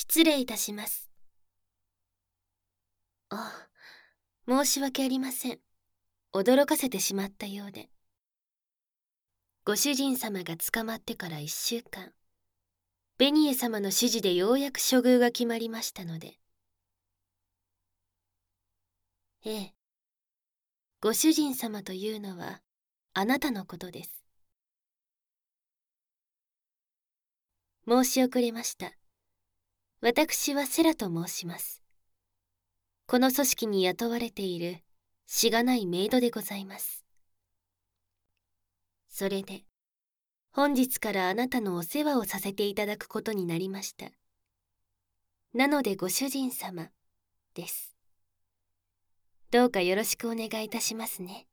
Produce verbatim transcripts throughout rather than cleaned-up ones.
失礼いたします。あ、申し訳ありません。驚かせてしまったようで。ご主人様が捕まってから一週間、ベニエ様の指示でようやく処遇が決まりましたので。ええ。ご主人様というのは、あなたのことです。申し遅れました。私はセラと申します。この組織に雇われているしがないメイドでございます。それで、本日からあなたのお世話をさせていただくことになりました。なのでご主人様です。どうかよろしくお願いいたしますね。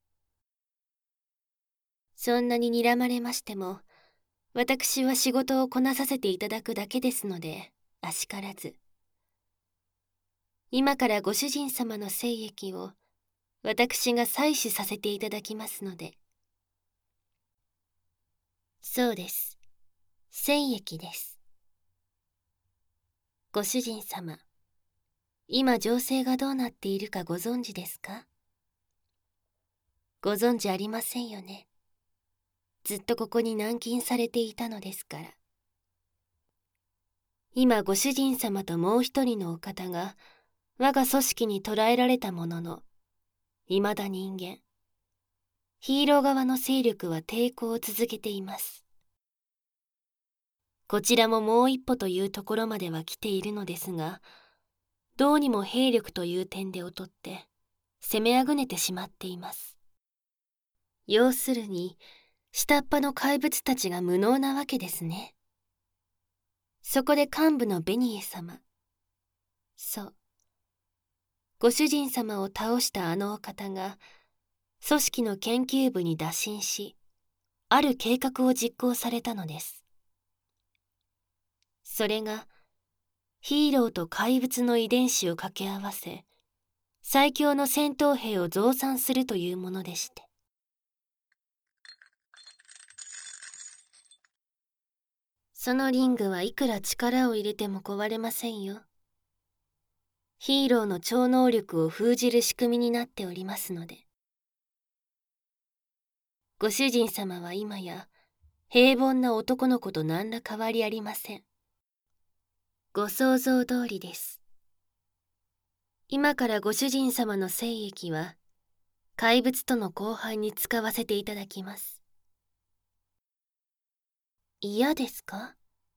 そんなに睨まれましても、私は仕事をこなさせていただくだけですので、あしからず。今からご主人様の精液を私が採取させていただきますので。そうです。精液です。ご主人様、今情勢がどうなっているかご存知ですか？ご存知ありませんよね。ずっとここに軟禁されていたのですから。今ご主人様ともう一人のお方が我が組織に捕らえられたものの、未だ人間、ヒーロー側の勢力は抵抗を続けています。こちらももう一歩というところまでは来ているのですが、どうにも兵力という点で劣って攻めあぐねてしまっています。要するに、下っ端の怪物たちが無能なわけですね。そこで幹部のベニエ様、そう、ご主人様を倒したあのお方が、組織の研究部に打診し、ある計画を実行されたのです。それが、ヒーローと怪物の遺伝子を掛け合わせ、最強の戦闘兵を増産するというものでして。そのリングはいくら力を入れても壊れませんよ。ヒーローの超能力を封じる仕組みになっておりますので。ご主人様は今や平凡な男の子と何ら変わりありません。ご想像通りです。今からご主人様の精液は怪物との交配に使わせていただきます。嫌ですか？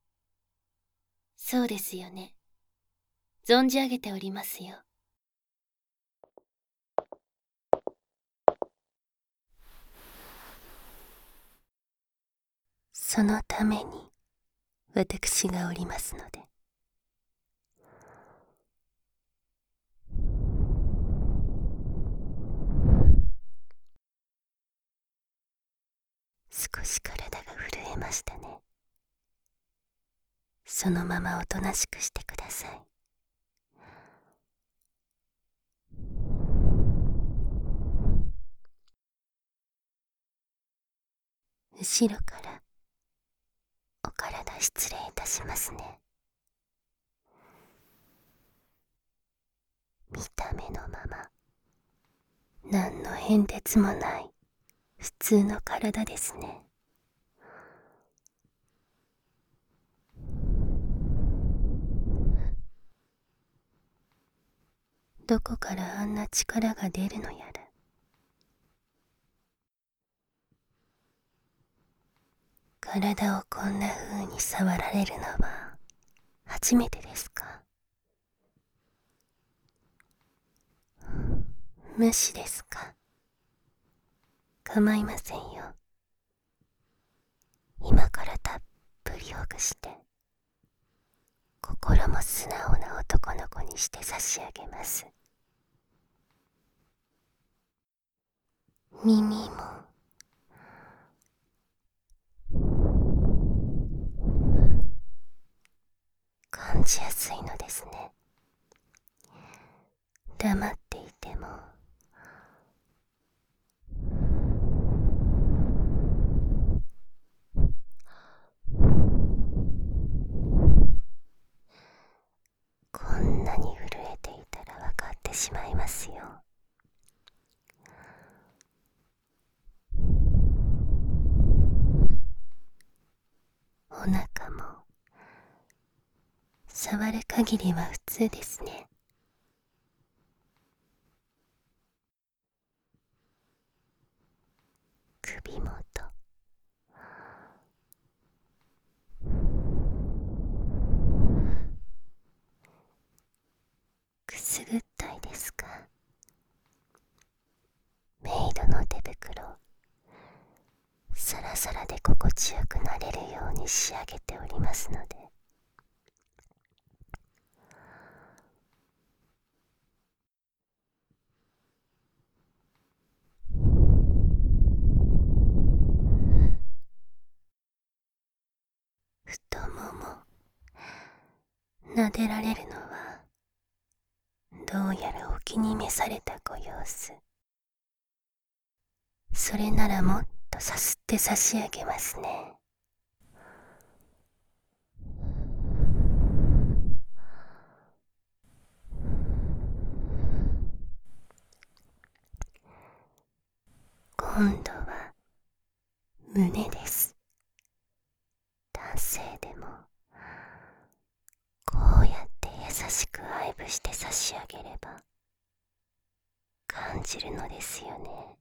そうですよね。存じ上げておりますよ。そのために私がおりますので。少し体が震えましたね。そのままおとなしくしてください。後ろからお体失礼いたしますね。見た目のまま何の変哲もない普通の体ですね。どこからあんな力が出るのやら。体をこんな風に触られるのは初めてですか？無視ですか？構いませんよ。今からたっぷりほぐして心も素直な男の子にして差し上げます。耳も感じやすいのですね。黙っていてもなに震えていたらわかってしまいますよ。お腹も触る限りは普通ですね。首元、くすぐったいですか。メイドの手袋、サラサラで心地よくなれるように仕上げておりますので、太もも撫でられるのはどうやらお気に召されたご様子。それならもっとさすって差し上げますね。今度は胸です。男性でもこうやって優しく愛撫して差し上げれば感じるのですよね。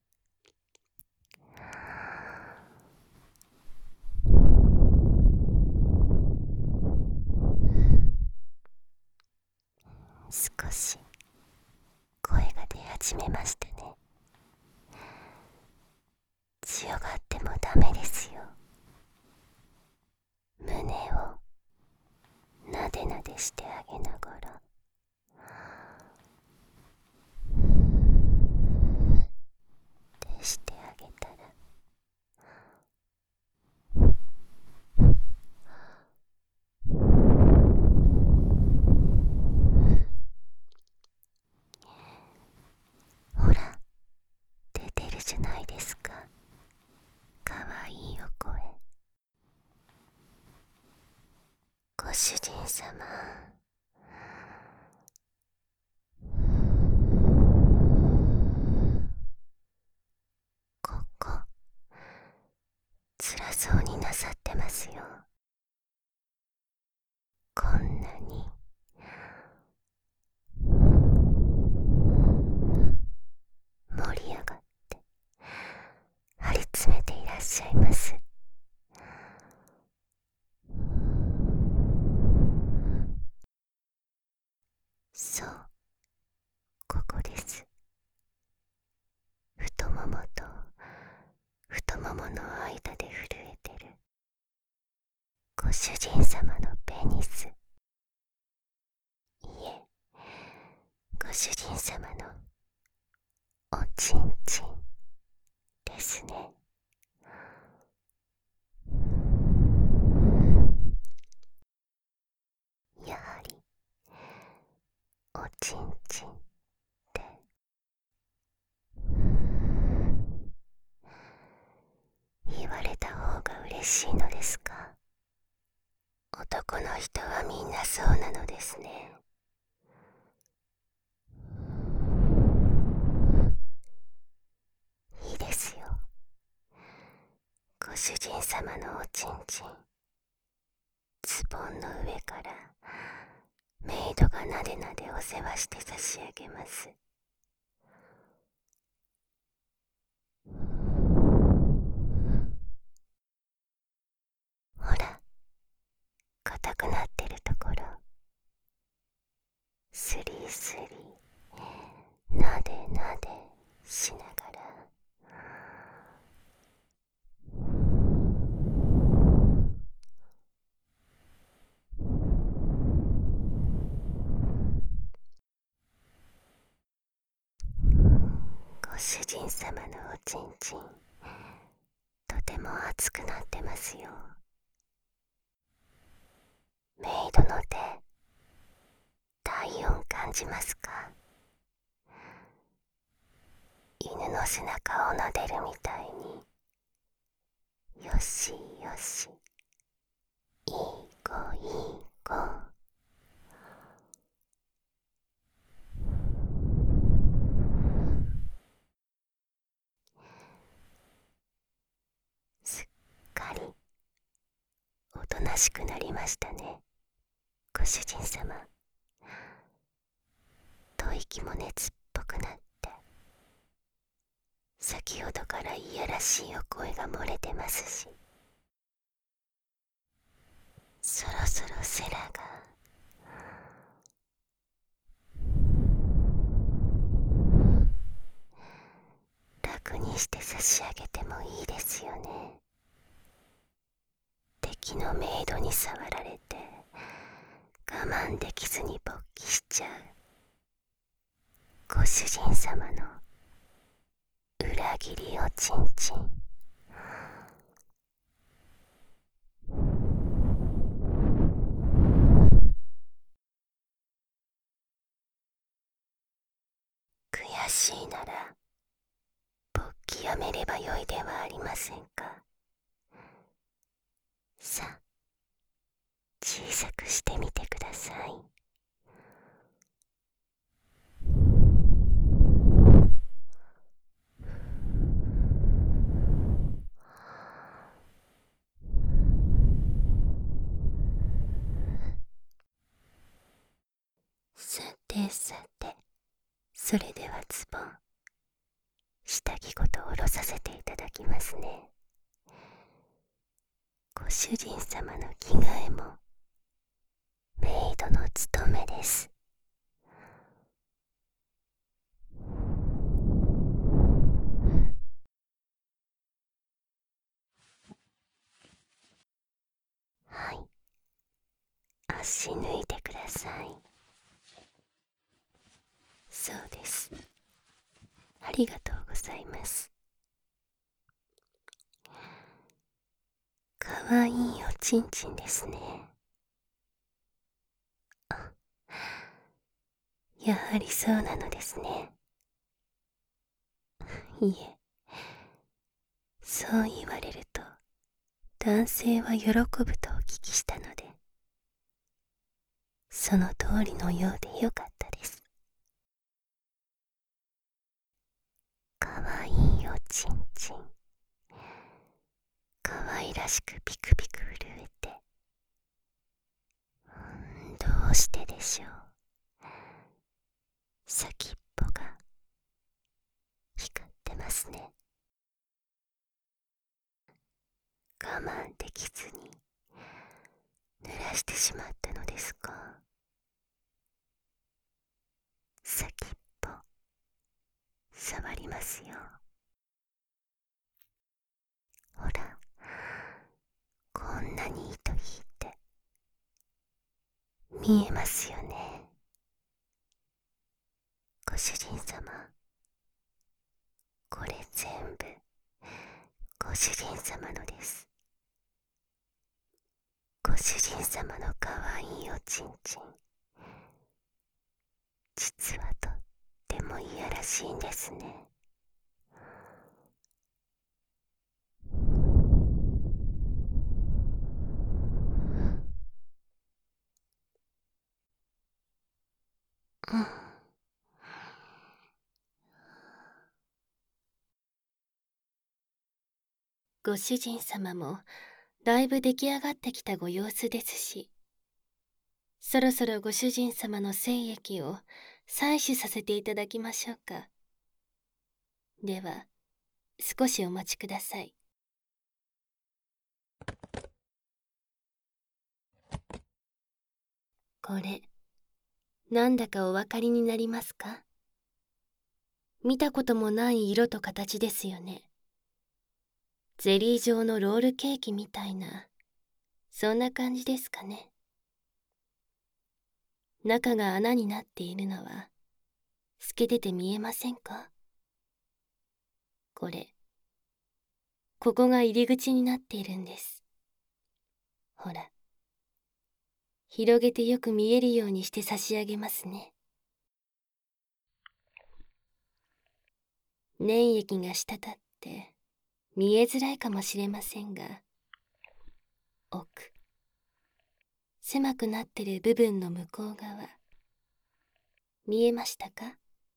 少し声が出始めましたね。強がってもダメですよ。胸をなでなでしてあげながら、でしてあげたら、ほら出てるじゃないですか、かわいいお声。ご主人様、ここ辛そうになさってますよ。こんなに盛り上がって張り詰めていらっしゃいます。そう、ここです。太ももと太ももの間で震えてるご主人様のペニス、いえ、ご主人様のおちんちんですね。やはりおちんちんって言われた方が嬉しいのですか。男の人はみんなそうなのですね。いいですよ。ご主人様のおちんちん、ズボンの上からメイドがなでなでお世話して差し上げます。ほら、硬くなってるところ、スリースリーなでなでしながら、ご主人様のおちんちん、とても熱くなってますよ。メイドの手、体温感じますか。犬の背中を撫でるみたいに、よしよし、いい子いい子。 しくなりましたね、ご主人様。吐息も熱っぽくなって、先ほどからいやらしいお声が漏れてますし、そろそろセラが楽にして差し上げてもいいですよね。敵のメイドに触られて我慢できずに勃起しちゃうご主人様の裏切りおちんちん。悔しいなら勃起やめればよいではありませんか。さあ、小さくしてみてください。さてさて、それではズボン、下着ごと下ろさせていただきますね。ご主人様の着替えもメイドの務めです。はい、足脱いでください。そうです、ありがとうございます。かわいいおちんちんですね。あ、やはりそうなのですね。いえ、そう言われると男性は喜ぶとお聞きしたので、その通りのようでよかったです。かわいいおちんちん、かわいらしくピクピク震えて、うん、どうしてでしょう。先っぽが光ってますね。我慢できずに濡らしてしまったのですか。先っぽ触りますよ。ほら、こんなに糸引いて見えますよね。ご主人様、これ全部ご主人様のです。ご主人様のかわいいおちんちん、実はとってもいやらしいんですね。うん、 ご主人様もだいぶ出来上がってきたご様子ですし、そろそろご主人様の精液を採取させていただきましょうか。では少しお待ちください。これ、なんだかお分かりになりますか？見たこともない色と形ですよね。ゼリー状のロールケーキみたいな、そんな感じですかね。中が穴になっているのは透けてて見えませんか？これ、ここが入り口になっているんです。ほら、広げてよく見えるようにして差し上げますね。粘液が滴って見えづらいかもしれませんが、奥、狭くなってる部分の向こう側、見えましたか？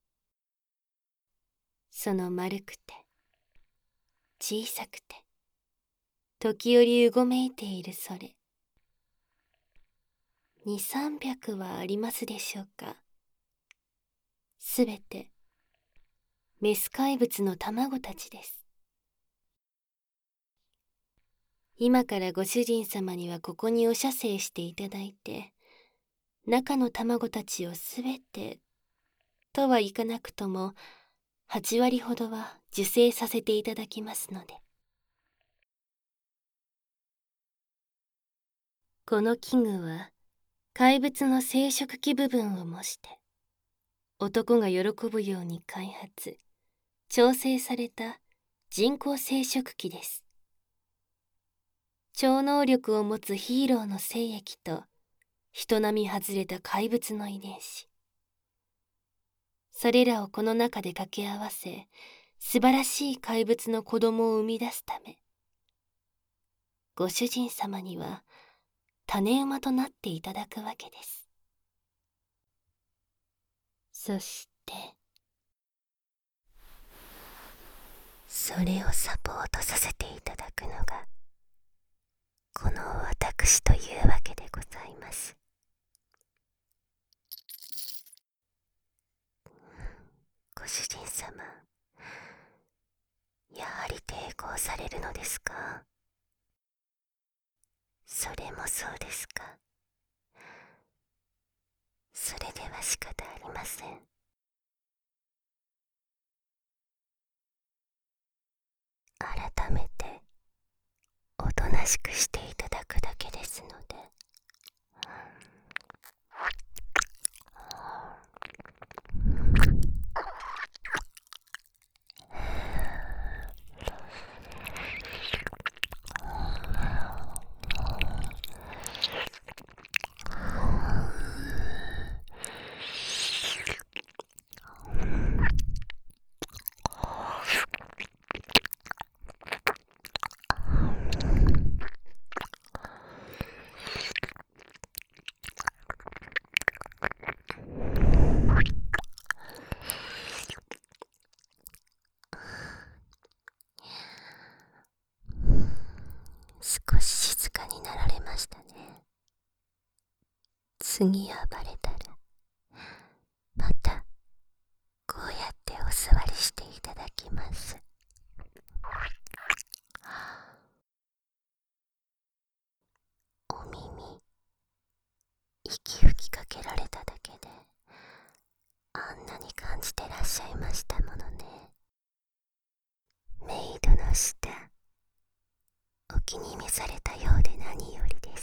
その丸くて小さくて時折うごめいているそれ、 二三百はありますでしょうか。すべてメス怪物の卵たちです。今からご主人様にはここにお射精していただいて、中の卵たちをすべてとはいかなくともはち割ほどは受精させていただきますので。この器具は怪物の生殖器部分を模して男が喜ぶように開発調整された人工生殖器です。超能力を持つヒーローの精液と人並み外れた怪物の遺伝子、それらをこの中で掛け合わせ素晴らしい怪物の子供を生み出すため、ご主人様には種馬となっていただくわけです。そしてそれをサポートさせていただくのがこの私というわけでございます。ご主人様、やはり抵抗されるのですか？それもそうですか。それでは仕方ありません。改めておとなしくしていただくだけですので。少し静かになられましたね。次暴れたらまたこうやってお座りしていただきます。お耳息吹きかけられただけであんなに感じてらっしゃいましたものね。メイドの舌お気に召されたようで何よりです。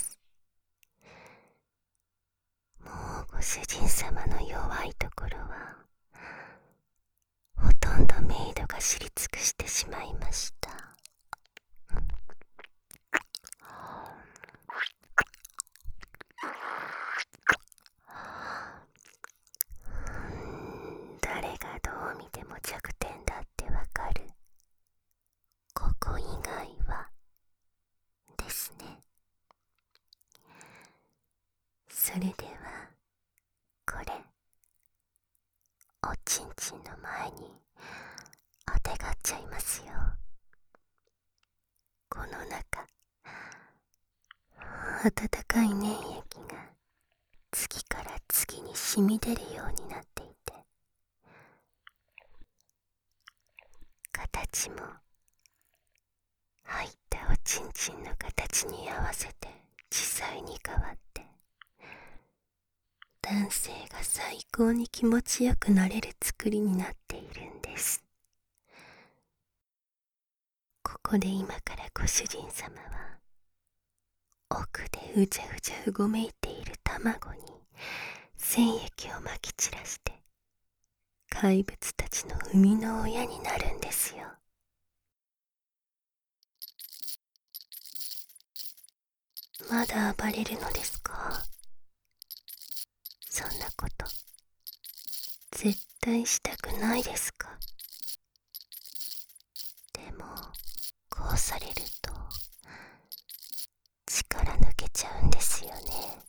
もうご主人様の弱いところはほとんどメイドが知り尽くしてしまいました。誰がどう見ても弱点だってわかる。ここ以外はですね。それではこれおちんちんの前にあてがっちゃいますよ。この中温かい粘液が次から次に染み出るようになっていて、形も入ったおちんちんの形に合わせて自在に変わって、男性が最高に気持ちよくなれる作りになっているんです。ここで今からご主人様は奥でうじゃうじゃうごめいている卵に精液をまき散らして怪物たちの生みの親になるんですよ。まだ暴れるのですか？そんなこと絶対したくないですか？でもこうされると力抜けちゃうんですよね。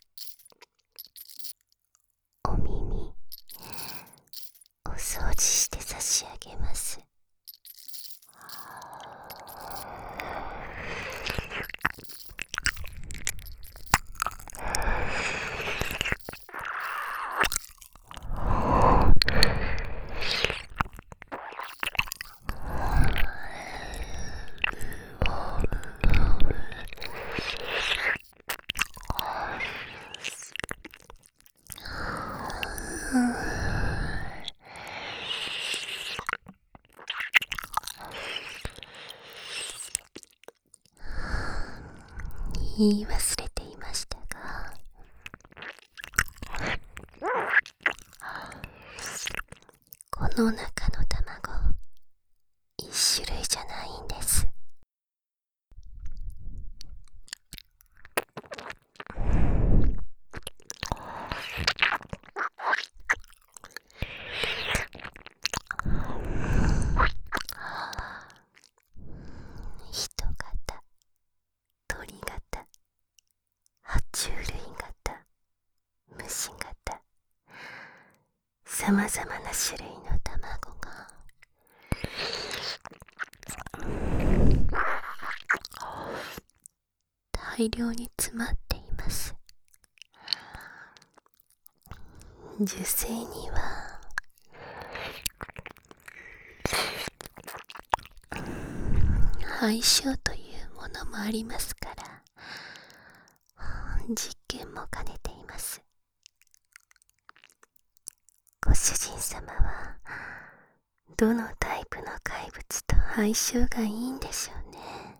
お耳お掃除して差し上げます。 言い忘れていましたが、この中の卵、一種類じゃないんです。人型、鳥型、爬虫類型、虫型、さまざまな種類の卵が大量に詰まっています。受精には相性というものもありますから、実験も兼ねています。ご主人様はどのタイプの怪物と相性がいいんでしょうね。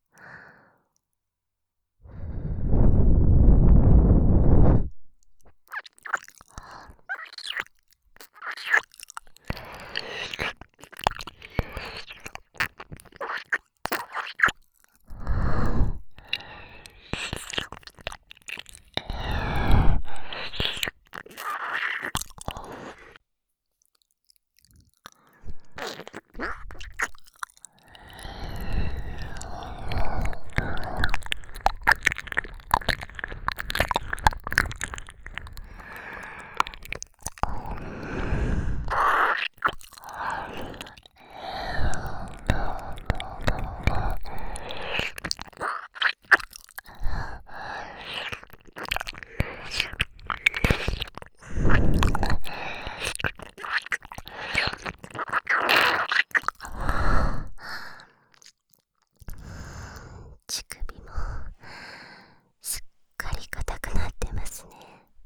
乳首もすっかり硬くなってますね。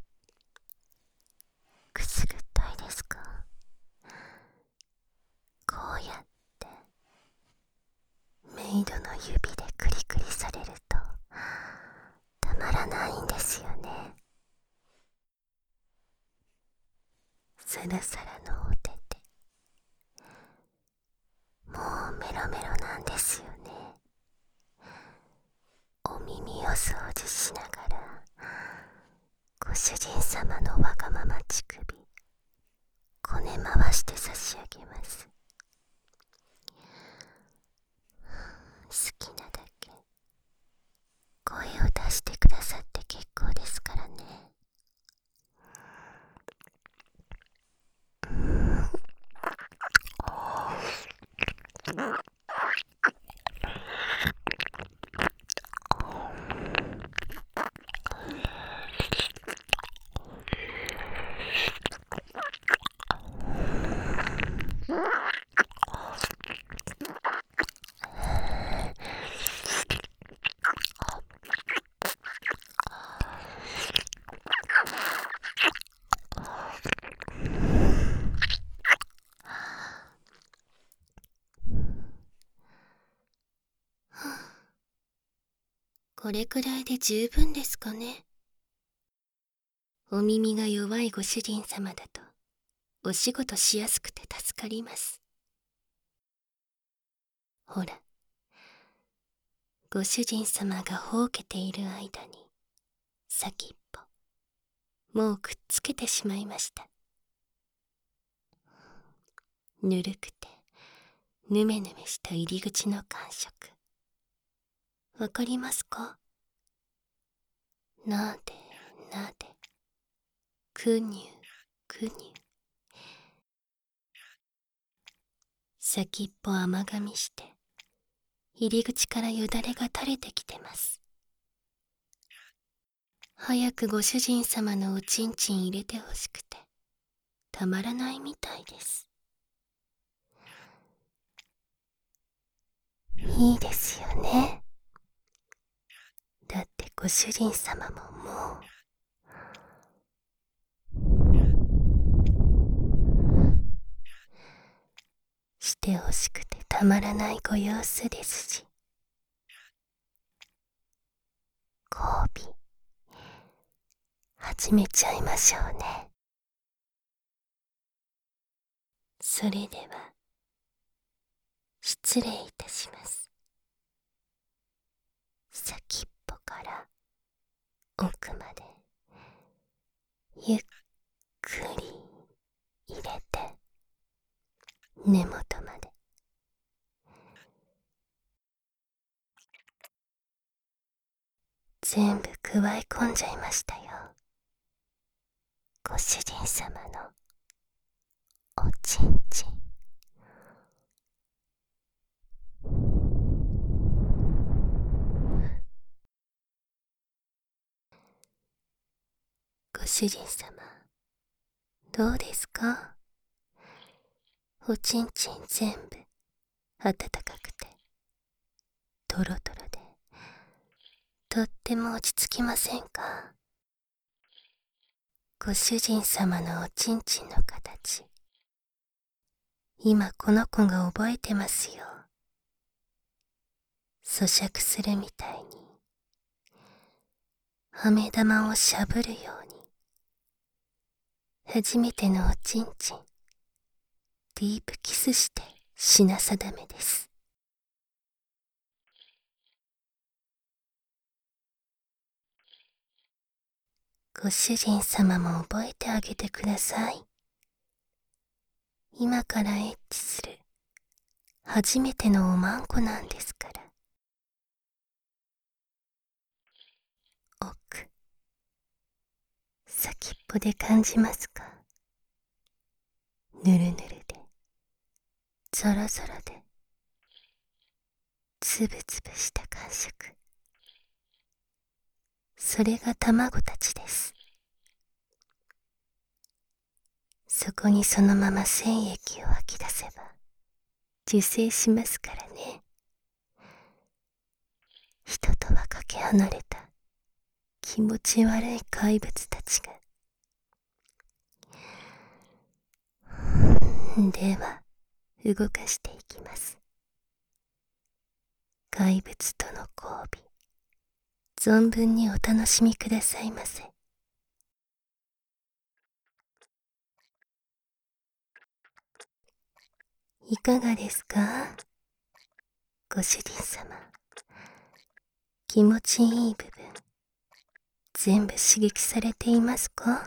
くすぐったいですか？こうやってメイドの指でクリクリされるとたまらないんですよね。サラサラのお手手、もうメロメロなんですよね。お耳を掃除しながらご主人様のわがまま乳首こね回して差し上げます。好きなだけ声を出してくださって結構ですからね。これくらいで十分ですかね。お耳が弱いご主人様だとお仕事しやすくて助かります。ほら、ご主人様がほうけている間に先っぽもうくっつけてしまいました。ぬるくてぬめぬめした入り口の感触、わかりますか？なでなで、くにゅくにゅ、先っぽ甘噛みして入り口からよだれが垂れてきてます。早くご主人様のおちんちん入れてほしくてたまらないみたいです。いいですよね。だってご主人様ももうしてほしくてたまらないご様子ですし、 交尾始めちゃいましょうね。それでは失礼いたします。先っぽから奥までゆっくり入れて、根元まで全部くわえ込んじゃいましたよ。ご主人様のおちんちん。ご主人様、どうですか？おちんちん全部暖かくてトロトロでとっても落ち着きませんか？ご主人様のおちんちんの形、今この子が覚えてますよ。咀嚼するみたいに飴玉をしゃぶるように、初めてのおちんちんディープキスして品定めです。ご主人様も覚えてあげてください。今からエッチする初めてのおまんこなんですから。奥、先っぽで感じますか？ぬるぬるでゾロゾロでつぶつぶした感触、それが卵たちです。そこにそのまま精液を吐き出せば受精しますからね。人とはかけ離れた気持ち悪い怪物たちが。では動かしていきます。怪物との交尾、存分にお楽しみくださいませ。いかがですか？ご主人様、気持ちいい部分全部刺激されていますか？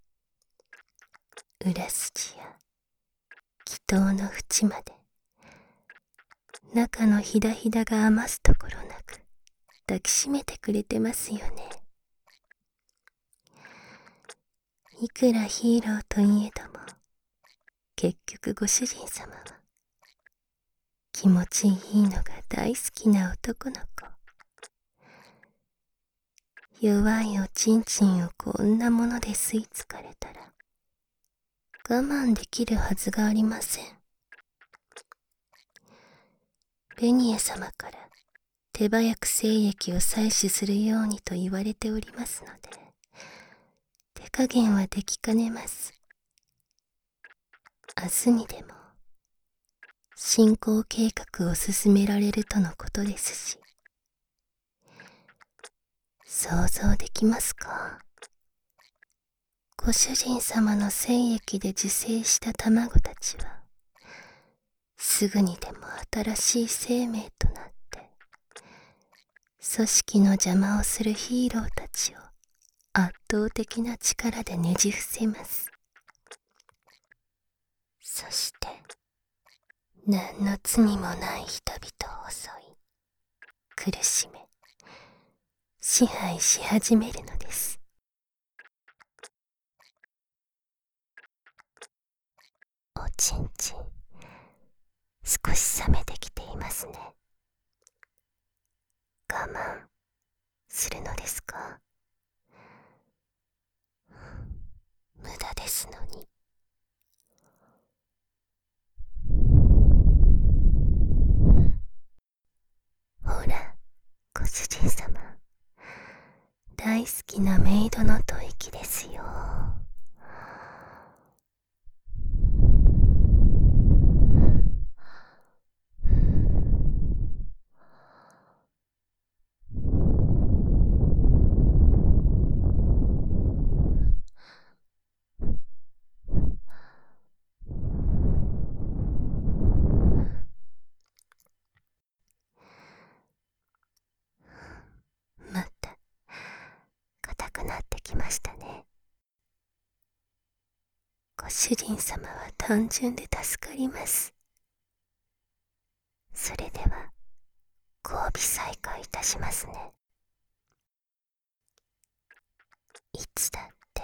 裏筋や気筒の縁まで、中のひだひだが余すところなく抱きしめてくれてますよね。いくらヒーローといえども、結局ご主人様は気持ちいいのが大好きな男の子。弱いおちんちんをこんなもので吸いつかれたら我慢できるはずがありません。ベニエ様から手早く精液を採取するようにと言われておりますので、手加減はできかねます。明日にでも進行計画を進められるとのことですし、想像できますか？ご主人様の精液で受精した卵たちはすぐにでも新しい生命となって組織の邪魔をするヒーローたちを圧倒的な力でねじ伏せます。そして何の罪もない人々を襲い苦しめ支配し始めるのです。おちんちん少し冷めてきていますね。我慢するのですか？無駄ですのに。ほら、ご主人様、大好きなメイドの吐息ですよ。 主人様は単純で助かります。それでは交尾再開いたしますね。いつだって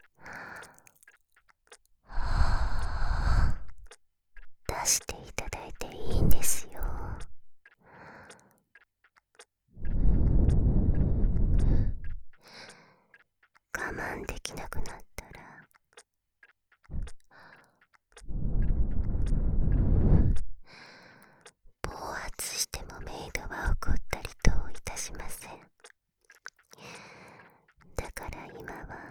出していただいていいんですよ。我慢できなくなったら暴発してもメイドは怒ったりといたしません。だから今は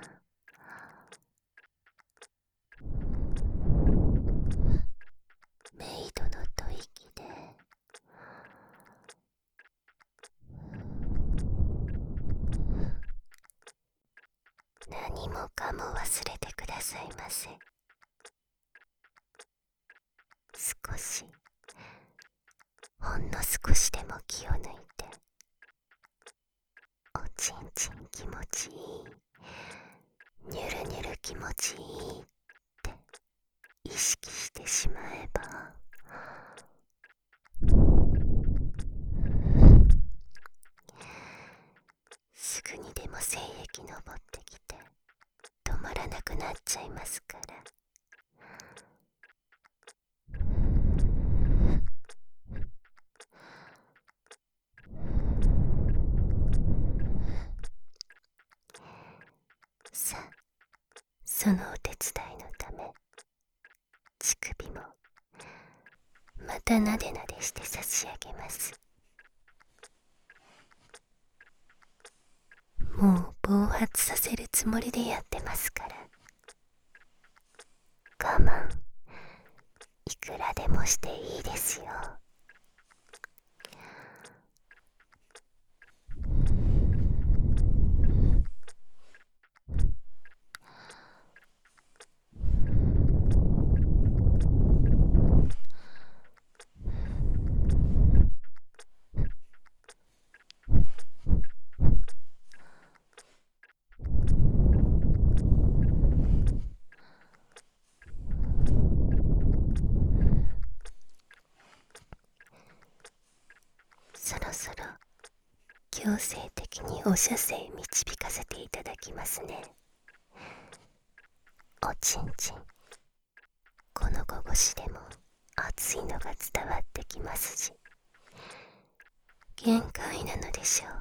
メイドの吐息で何もかも忘れてくださいませ。少しほんの少しでも気を抜いて、おちんちん気持ちいい、ニュルニュル気持ちいいって意識してしまえば、すぐにでも精液昇ってきて止まらなくなっちゃいますから。さあ、そのお手伝いのため乳首もまたなでなでして差し上げます。もう暴発させるつもりでやってますから、我慢いくらでもしていいですよ。そろそろ強制的にお射精導かせていただきますね。おちんちん、この子越しでも熱いのが伝わってきますし、限界なのでしょう。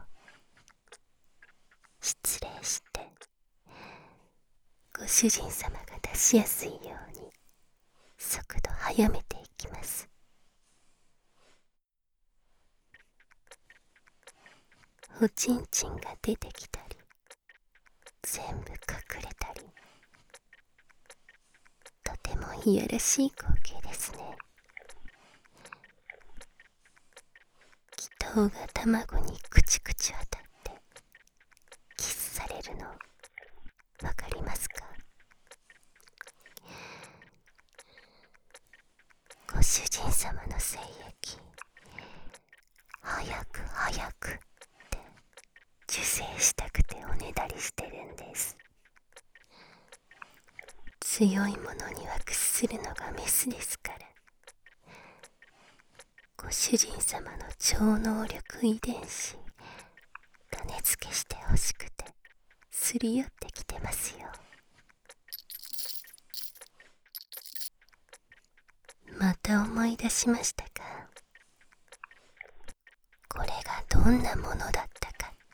失礼して、ご主人様が出しやすいように速度速めていきます。おちんちんが出てきたり全部隠れたり、とてもいやらしい光景ですね。気筒が卵にクチクチ当たってキスされるのわかりますか？ご主人様の精液早く早くって受精したくておねだりしてるんです。強いものには屈するのがメスですから。ご主人様の超能力遺伝子種付けしてほしくてすり寄ってきてますよ。また思い出しましたか？これがどんなものだったかって。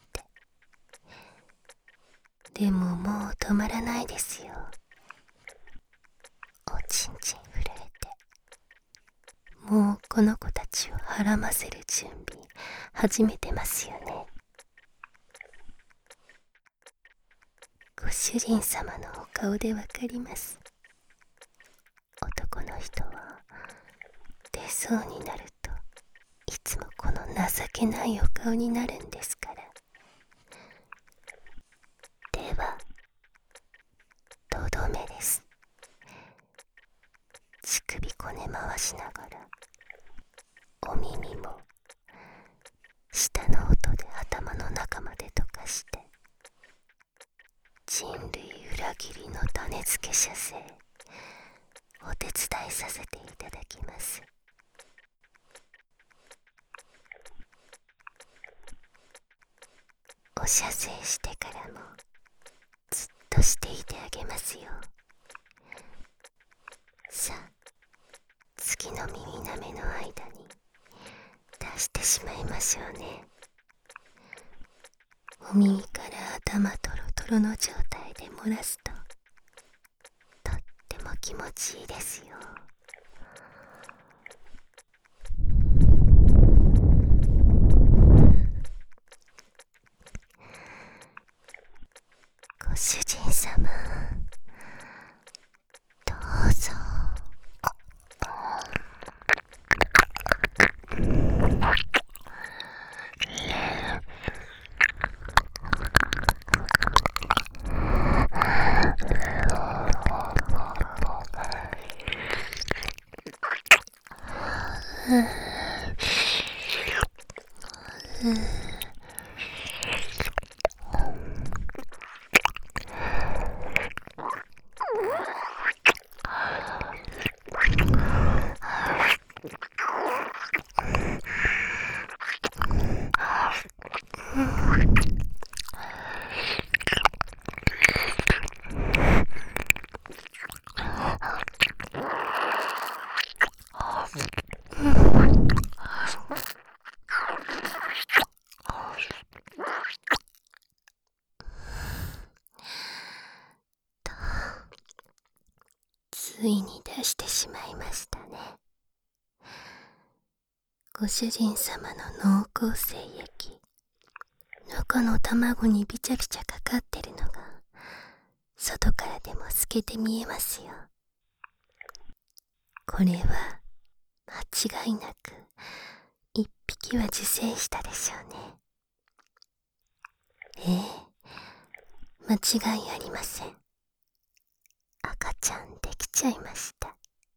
でももう止まらないですよ。おちんちん震えて、もうこの子たちをはらませる準備始めてますよね。ご主人様のお顔でわかります。男の人は出そうになるといつもこの情けないお顔になるんですから。ではとどめです。乳首こね回しながらお耳も下の音で頭の中まで溶かして、人類裏切りの種付け射精お手伝いさせていただきます。お射精してからもずっとしていてあげますよ。さあ、次の耳なめの間に出してしまいましょうね。お耳から頭トロトロの状態で漏らすととっても気持ちいいですよ。ご主人様、どうぞ。ついに出してしまいましたね。ご主人様の濃厚精液、中の卵にびちゃびちゃかかってるのが外からでも透けて見えますよ。これは間違いなく一匹は受精したでしょうね。ええ、間違いありません。赤ちゃんできちゃいました。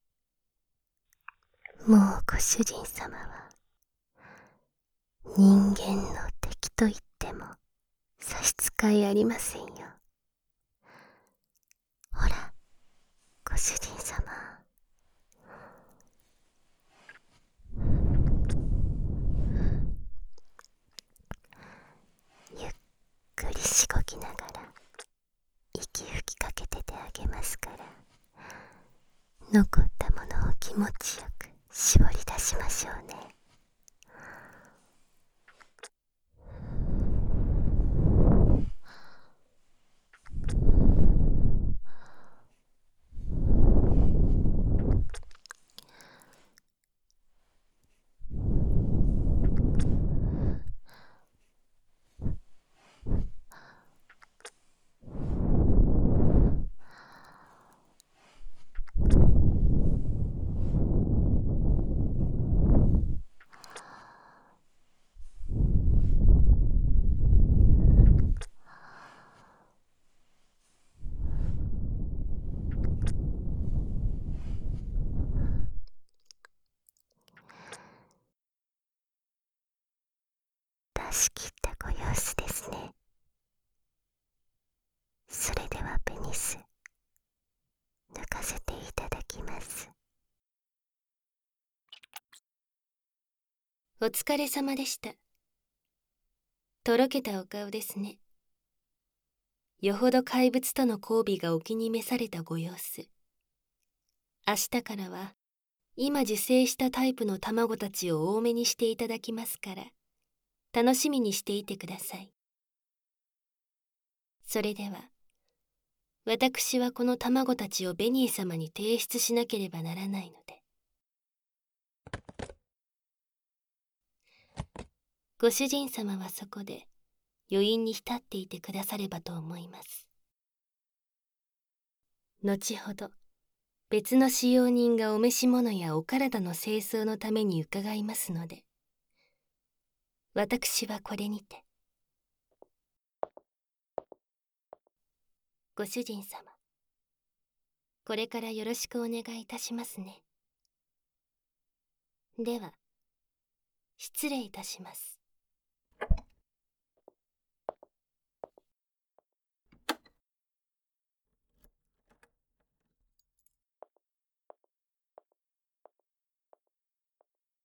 もうご主人様は人間の敵と言っても差し支えありませんよ。ほら、ご主人様、ゆっくりしごきながら息吹きかけててあげますから、残ったものを気持ちよく絞り出しましょうね。出し切ったご様子ですね。それではペニス抜かせていただきます。 お疲れ様でした。とろけたお顔ですね。よほど怪物との交尾がお気に召されたご様子。明日からは今受精したタイプの卵たちを多めにしていただきますから、楽しみにしていてください。それでは、私はこの卵たちをベニー様に提出しなければならないので。ご主人様はそこで余韻に浸っていてくださればと思います。後ほど別の使用人がお召し物やお体の清掃のために伺いますので、私はこれにて。ご主人様、これからよろしくお願いいたしますね。では、失礼いたします。